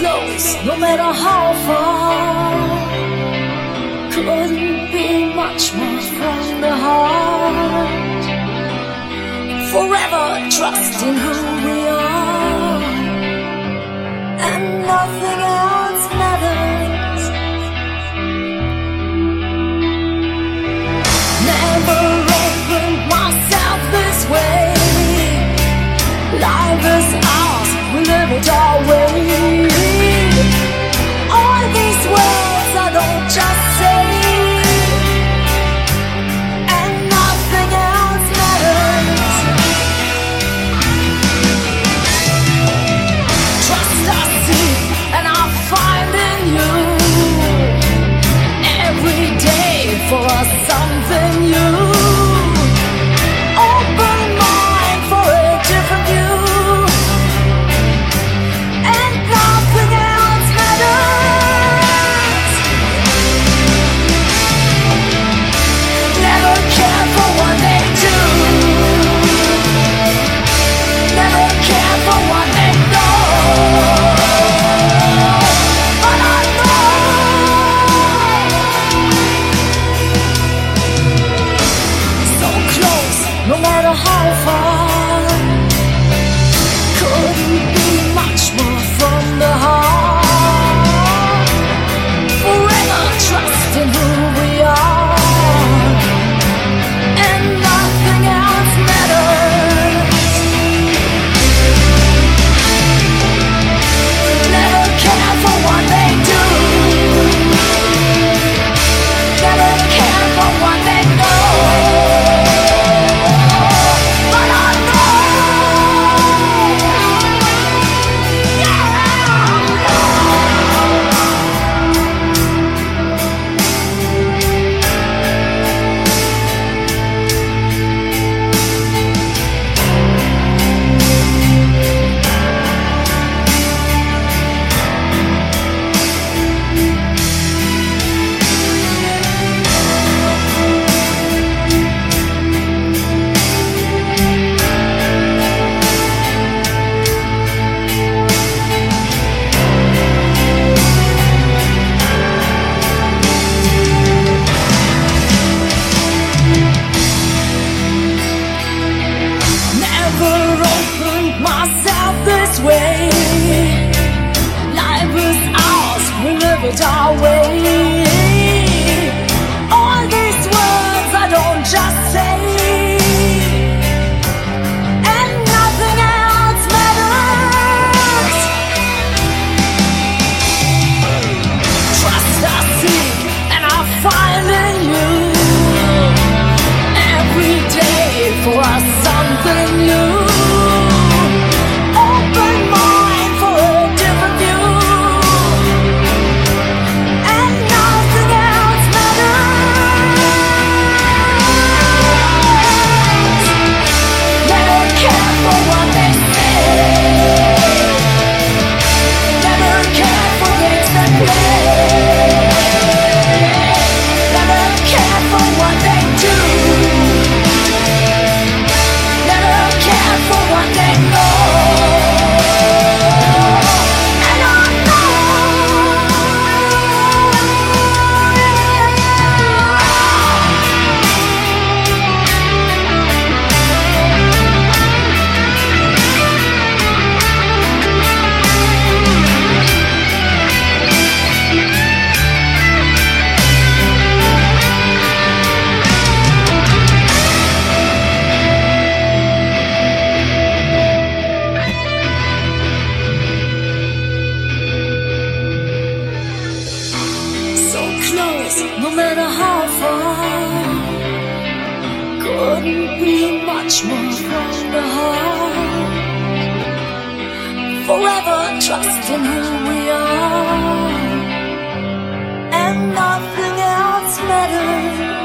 close, no matter how far. Couldn't be much more from the heart. Forever trusting who we are, and nothing else matters. Never opened myself this way. Life is ours, we live it our way. All these words I don't just say, and nothing else matters. Trust I see, and I find in you every day for us something new. Open mind for a different view, and nothing else matters. Never care for what they do, never care for what they know. But I know so close, no matter how far. Couldn't be much more from the heart. Forever trusting who we are, and nothing else matters. Never care for what they do, never care for what they know. But I know, never opened myself this way. Life is ours, we live it our way. All these words I don't just say, and nothing else matters. Trust I seek, and I find in you every day for us something new. Open mind for a different view, and nothing else matters. Never care for what they say, never care for games they play, never care for what they do, never care for what they know. And I know so close, no matter how far. Couldn't be much more from the heart. Forever trusting who we are, and nothing else matters.